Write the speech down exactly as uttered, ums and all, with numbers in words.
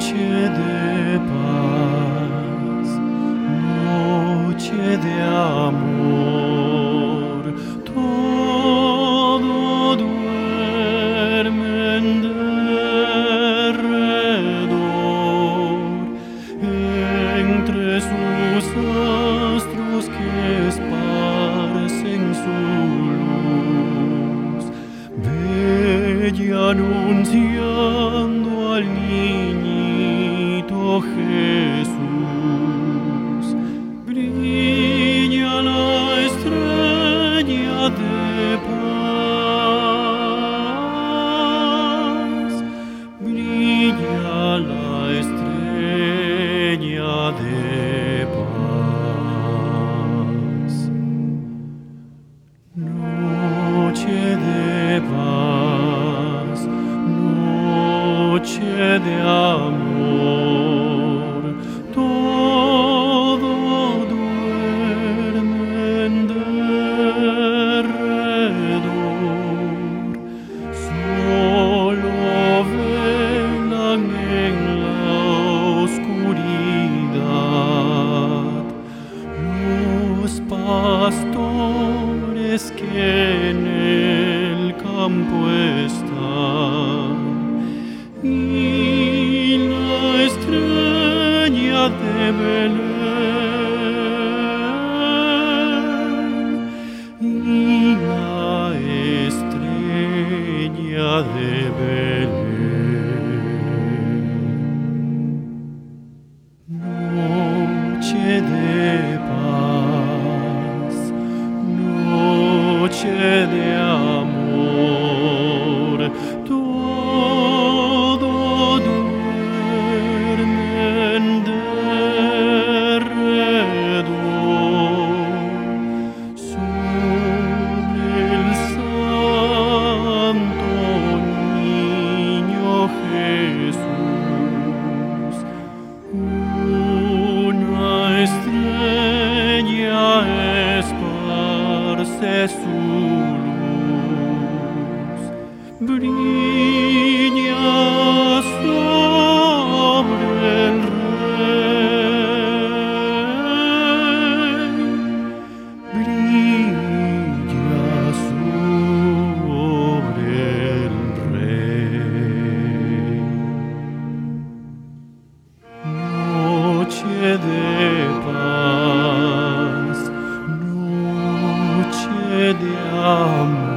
Noche de paz, noche de amor, todo duerme en derredor, entre sus astros que esparcen su luz, bella anunciando al niñito Jesús. Brilla la estrella de paz, brilla la estrella de paz. Noche de paz, noche de amor, todo duerme en derredor, solo velan en la oscuridad los pastores que en el campo están, y la estrella de Belén, y la estrella de Belén. Noche de paz, noche de amor, todo duerme en derredor, sobre el santo niño Jesús, una estrella esparce su luz, brilla sobre el Rey, brilla sobre el Rey. Noche de paz, noche de amor.